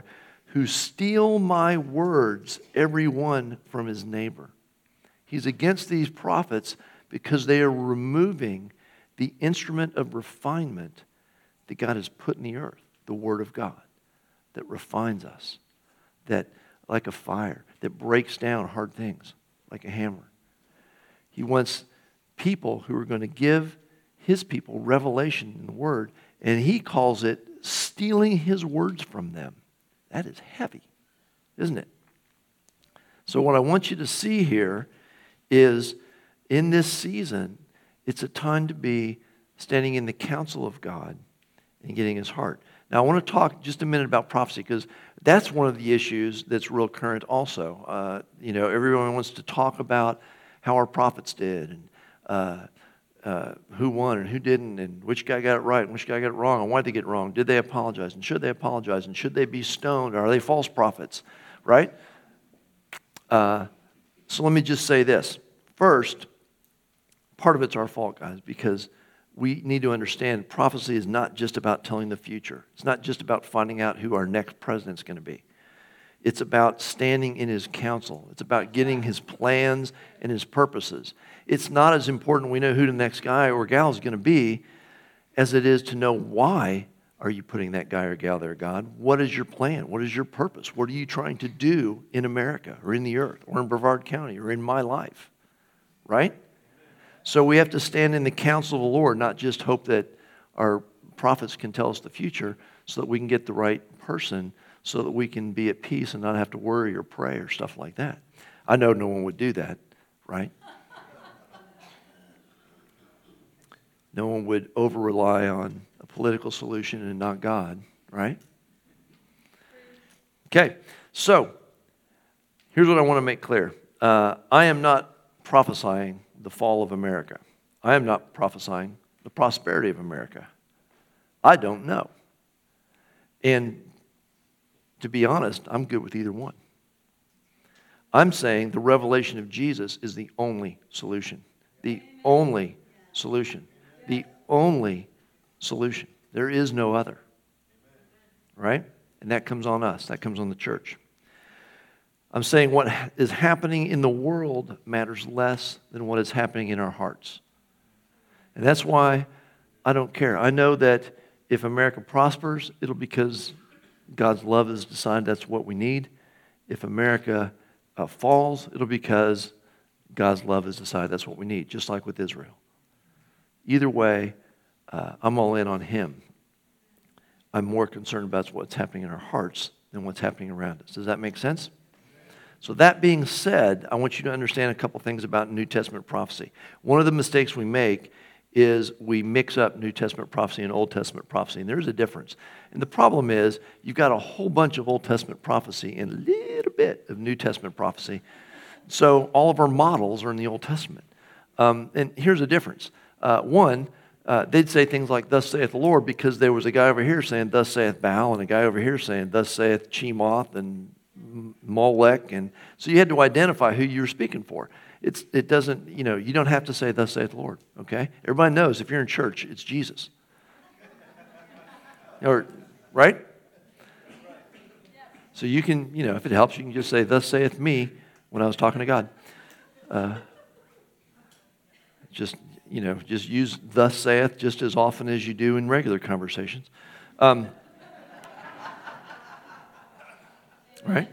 who steal my words, every one from his neighbor. He's against these prophets because they are removing the instrument of refinement that God has put in the earth, the Word of God, that refines us, that like a fire, that breaks down hard things like a hammer. He wants people who are going to give his people revelation in the Word, and he calls it stealing his words from them. That is heavy, isn't it? So what I want you to see here is in this season, it's a time to be standing in the counsel of God and getting his heart. Now, I want to talk just a minute about prophecy because that's one of the issues that's real current also. Uh, you know, everyone wants to talk about how our prophets did and uh, uh, who won and who didn't and which guy got it right and which guy got it wrong and why did they get it wrong. Did they apologize and should they apologize and should they be stoned? Are they false prophets, right? Uh, so let me just say this. First, part of it's our fault, guys, because we need to understand prophecy is not just about telling the future. It's not just about finding out who our next president's going to be. It's about standing in his counsel. It's about getting his plans and his purposes. It's not as important we know who the next guy or gal is going to be as it is to know why are you putting that guy or gal there, God? What is your plan? What is your purpose? What are you trying to do in America or in the earth or in Brevard County or in my life, right? So we have to stand in the counsel of the Lord, not just hope that our prophets can tell us the future so that we can get the right person so that we can be at peace and not have to worry or pray or stuff like that. I know no one would do that, right? No one would over-rely on a political solution and not God, right? Okay, so here's what I want to make clear. Uh, I am not prophesying the fall of America. I am not prophesying the prosperity of America. I don't know. And to be honest, I'm good with either one. I'm saying the revelation of Jesus is the only solution. The only solution. The only solution. There is no other. Right? And that comes on us. That comes on the church. I'm saying what is happening in the world matters less than what is happening in our hearts. And that's why I don't care. I know that if America prospers, it'll be because God's love has decided that's what we need. If America uh, falls, it'll be because God's love has decided that's what we need, just like with Israel. Either way, uh, I'm all in on him. I'm more concerned about what's happening in our hearts than what's happening around us. Does that make sense? So that being said, I want you to understand a couple things about New Testament prophecy. One of the mistakes we make is we mix up New Testament prophecy and Old Testament prophecy, and there's a difference. And the problem is you've got a whole bunch of Old Testament prophecy and a little bit of New Testament prophecy. So all of our models are in the Old Testament. Um, and here's the difference. Uh, one, uh, they'd say things like, thus saith the Lord, because there was a guy over here saying, thus saith Baal, and a guy over here saying, thus saith Chemoth, and Molech, and so you had to identify who you were speaking for. It's it doesn't, you know, you don't have to say thus saith the Lord, okay? Everybody knows if you're in church, it's Jesus. Or right? So you can, you know, if it helps, you can just say thus saith me when I was talking to God. Uh, just, you know, just use thus saith just as often as you do in regular conversations. Um, right?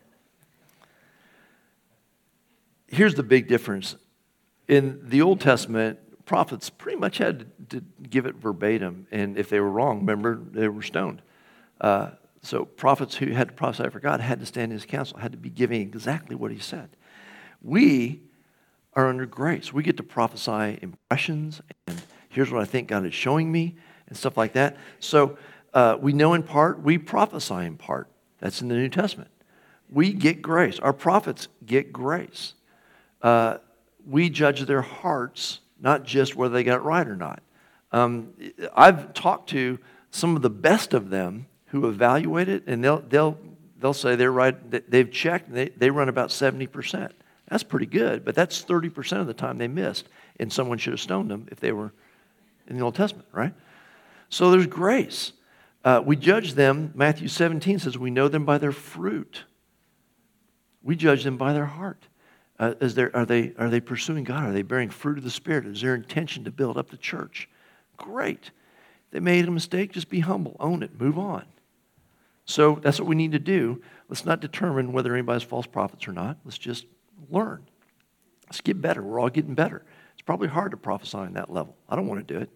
Here's the big difference. In the Old Testament, prophets pretty much had to, to give it verbatim, and if they were wrong, remember, they were stoned. Uh, so prophets who had to prophesy for God had to stand in his counsel, had to be giving exactly what he said. We are under grace. We get to prophesy impressions, and here's what I think God is showing me, and stuff like that. So uh, we know in part, we prophesy in part. That's in the New Testament. We get grace. Our prophets get grace. Uh, we judge their hearts, not just whether they got it right or not. Um, I've talked to some of the best of them who evaluate it, and they'll they'll they'll say they're right. They've checked. And they they run about seventy percent. That's pretty good, but that's thirty percent of the time they missed, and someone should have stoned them if they were in the Old Testament, right? So there's grace. Uh, we judge them, Matthew seventeen says, we know them by their fruit. We judge them by their heart. Uh, is there, are, they, are they pursuing God? Are they bearing fruit of the Spirit? Is their intention to build up the church? Great. If they made a mistake, just be humble, own it, move on. So that's what we need to do. Let's not determine whether anybody's false prophets or not. Let's just learn. Let's get better. We're all getting better. It's probably hard to prophesy on that level. I don't want to do it.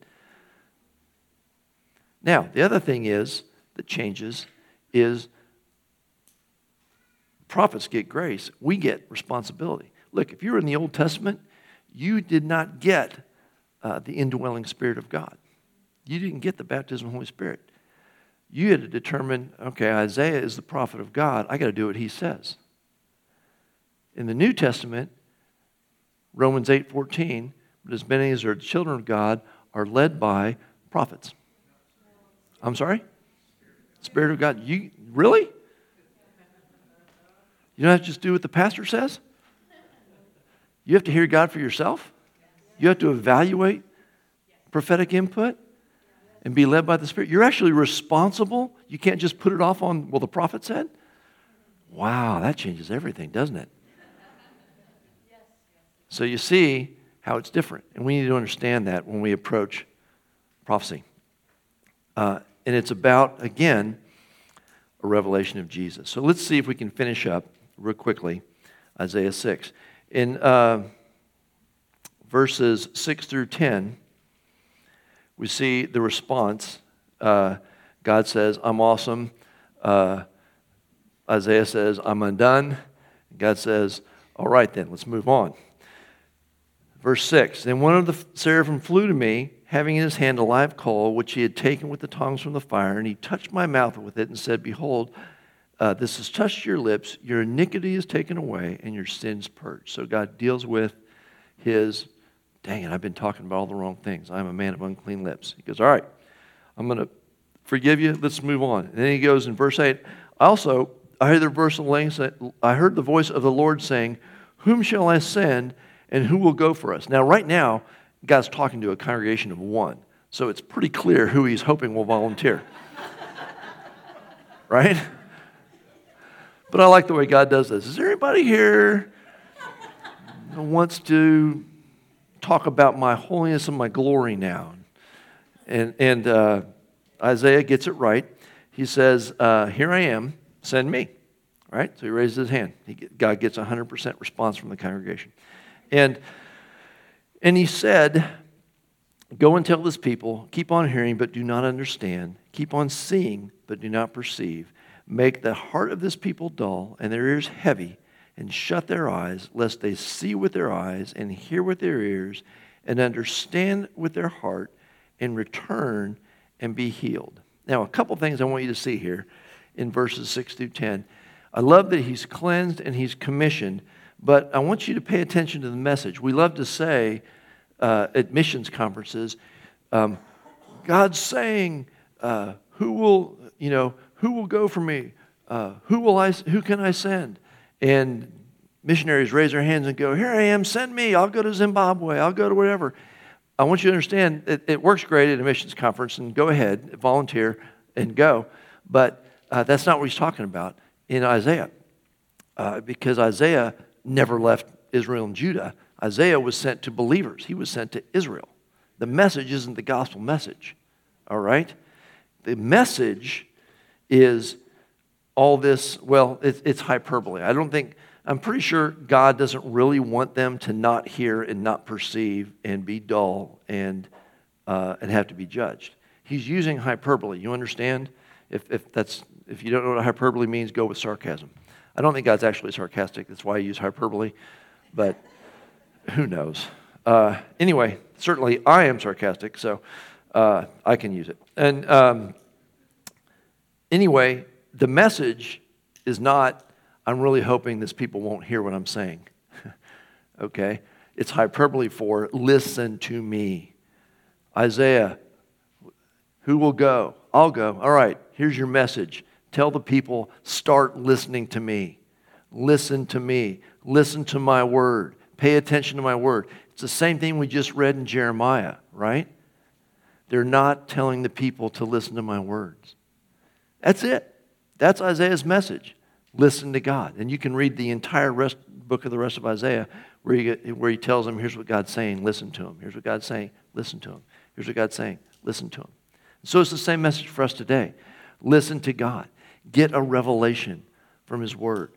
Now, the other thing is that changes is prophets get grace. We get responsibility. Look, if you were in the Old Testament, you did not get uh, the indwelling Spirit of God. You didn't get the baptism of the Holy Spirit. You had to determine, okay, Isaiah is the prophet of God. I got to do what he says. In the New Testament, Romans eight fourteen, but as many as are children of God are led by prophets. I'm sorry? Spirit of God. You really? You don't have to just do what the pastor says? You have to hear God for yourself? You have to evaluate prophetic input and be led by the Spirit. You're actually responsible. You can't just put it off on, well, the prophet said? Wow, that changes everything, doesn't it? So you see how it's different. And we need to understand that when we approach prophecy. Uh, and it's about, again, a revelation of Jesus. So let's see if we can finish up real quickly, Isaiah six. In uh, verses six through ten, we see the response. Uh, God says, I'm awesome. Uh, Isaiah says, I'm undone. God says, all right then, let's move on. Verse six, then one of the seraphim flew to me, having in his hand a live coal, which he had taken with the tongs from the fire, and he touched my mouth with it and said, behold, uh, this has touched your lips, your iniquity is taken away, and your sins purged. So God deals with his, dang it, I've been talking about all the wrong things. I'm a man of unclean lips. He goes, all right, I'm going to forgive you. Let's move on. And then he goes in verse eight, also, I heard the verse of the I heard the voice of the Lord saying, whom shall I send, and who will go for us? Now, right now, God's talking to a congregation of one. So it's pretty clear who he's hoping will volunteer. Right? But I like the way God does this. Is there anybody here who wants to talk about my holiness and my glory now? And, and uh, Isaiah gets it right. He says, uh, here I am, send me. Right? So he raises his hand. He, God gets a one hundred percent response from the congregation. And And he said, go and tell this people, keep on hearing, but do not understand. Keep on seeing, but do not perceive. Make the heart of this people dull and their ears heavy, and shut their eyes, lest they see with their eyes and hear with their ears and understand with their heart and return and be healed. Now, a couple things I want you to see here in verses six through ten. I love that he's cleansed and he's commissioned. But I want you to pay attention to the message. We love to say uh, at missions conferences, um, God's saying, uh, "Who will, you know, who will go for me? Uh, who will I? Who can I send?" And missionaries raise their hands and go, "Here I am. Send me. I'll go to Zimbabwe. I'll go to wherever." I want you to understand it, it works great at a missions conference, and go ahead, volunteer, and go. But uh, that's not what he's talking about in Isaiah, uh, because Isaiah never left Israel and Judah. Isaiah was sent to believers. He was sent to Israel. The message isn't the gospel message, all right? The message is all this, well, it, it's hyperbole. I don't think, I'm pretty sure God doesn't really want them to not hear and not perceive and be dull and uh, and have to be judged. He's using hyperbole. You understand? If if that's if you don't know what hyperbole means, go with sarcasm. I don't think God's actually sarcastic. That's why I use hyperbole. But who knows? Uh, anyway, certainly I am sarcastic, so uh, I can use it. And um, anyway, the message is not, I'm really hoping this people won't hear what I'm saying. Okay? It's hyperbole for, listen to me. Isaiah, who will go? I'll go. All right, here's your message. Tell the people, start listening to me. Listen to me. Listen to my word. Pay attention to my word. It's the same thing we just read in Jeremiah, right? They're not telling the people to listen to my words. That's it. That's Isaiah's message. Listen to God. And you can read the entire rest, book of the rest of Isaiah where he, where he tells them, here's what God's saying, listen to him. Here's what God's saying, listen to him. Here's what God's saying, listen to him. So it's the same message for us today. Listen to God. Get a revelation from his word.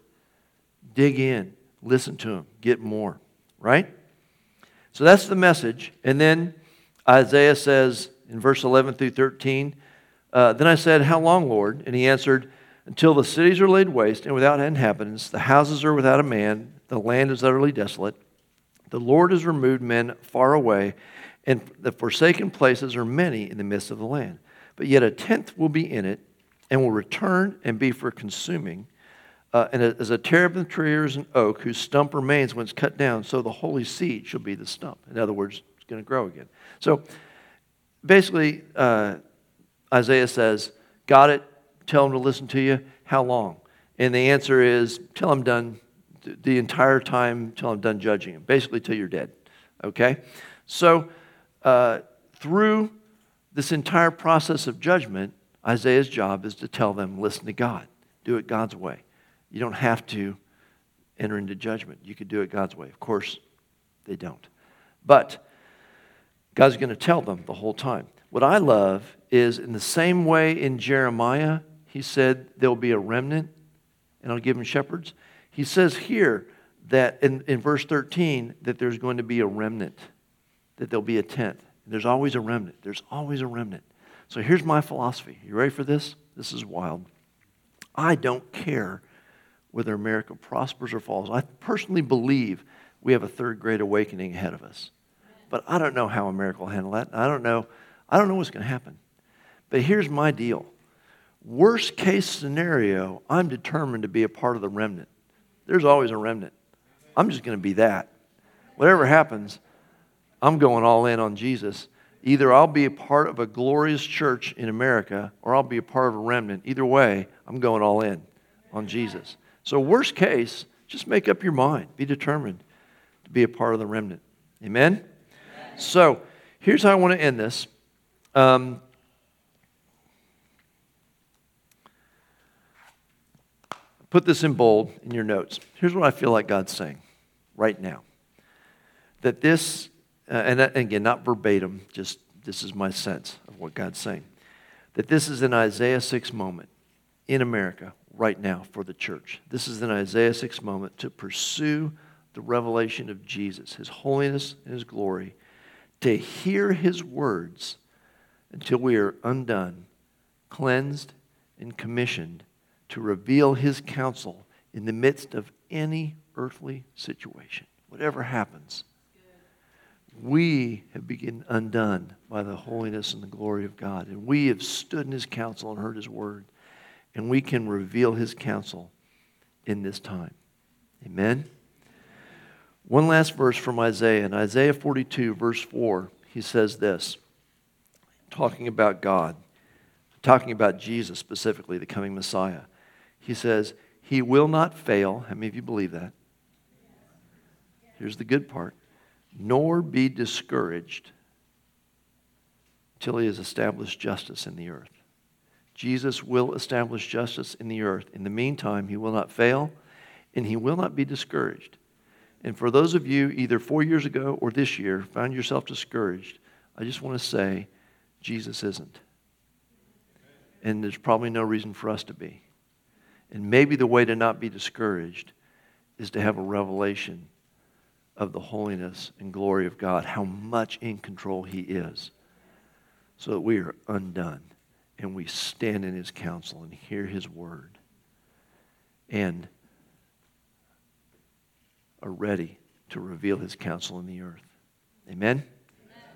Dig in. Listen to him. Get more. Right? So that's the message. And then Isaiah says in verse eleven through thirteen, uh, then I said, how long, Lord? And he answered, until the cities are laid waste and without inhabitants, the houses are without a man, the land is utterly desolate. The Lord has removed men far away, and the forsaken places are many in the midst of the land. But yet a tenth will be in it, and will return and be for consuming. Uh, and as a terebinth tree or as an oak whose stump remains when it's cut down, so the holy seed shall be the stump. In other words, it's going to grow again. So basically, uh, Isaiah says, got it, tell them to listen to you. How long? And the answer is, till I'm done, the entire time, till I'm done judging them. Basically, till you're dead. Okay? So uh, through this entire process of judgment, Isaiah's job is to tell them, listen to God. Do it God's way. You don't have to enter into judgment. You could do it God's way. Of course, they don't. But God's going to tell them the whole time. What I love is in the same way in Jeremiah, he said there'll be a remnant and I'll give them shepherds. He says here that in, in verse thirteen that there's going to be a remnant, that there'll be a tenth. There's always a remnant. There's always a remnant. So here's my philosophy. You ready for this? This is wild. I don't care whether America prospers or falls. I personally believe we have a third great awakening ahead of us. But I don't know how America will handle that. I don't know. I don't know what's going to happen. But here's my deal. Worst case scenario, I'm determined to be a part of the remnant. There's always a remnant. I'm just going to be that. Whatever happens, I'm going all in on Jesus. Either I'll be a part of a glorious church in America or I'll be a part of a remnant. Either way, I'm going all in on Jesus. So worst case, just make up your mind. Be determined to be a part of the remnant. Amen? Amen. So here's how I want to end this. Um, put this in bold in your notes. Here's what I feel like God's saying right now. That this, uh, and again, not verbatim, just this is my sense of what God's saying. That this is an Isaiah six moment in America right now for the church. This is an Isaiah six moment to pursue the revelation of Jesus, His holiness and His glory, to hear His words until we are undone, cleansed, and commissioned to reveal His counsel in the midst of any earthly situation. Whatever happens, we have been undone by the holiness and the glory of God. And we have stood in His counsel and heard His word. And we can reveal His counsel in this time. Amen? One last verse from Isaiah. In Isaiah forty-two, verse four, he says this, talking about God, talking about Jesus specifically, the coming Messiah. He says, He will not fail. How many of you believe that? Here's the good part. Nor be discouraged till He has established justice in the earth. Jesus will establish justice in the earth. In the meantime, He will not fail, and He will not be discouraged. And for those of you, either four years ago or this year, found yourself discouraged, I just want to say, Jesus isn't. And there's probably no reason for us to be. And maybe the way to not be discouraged is to have a revelation of the holiness and glory of God, how much in control He is, so that we are undone and we stand in His counsel and hear His word and are ready to reveal His counsel in the earth. Amen?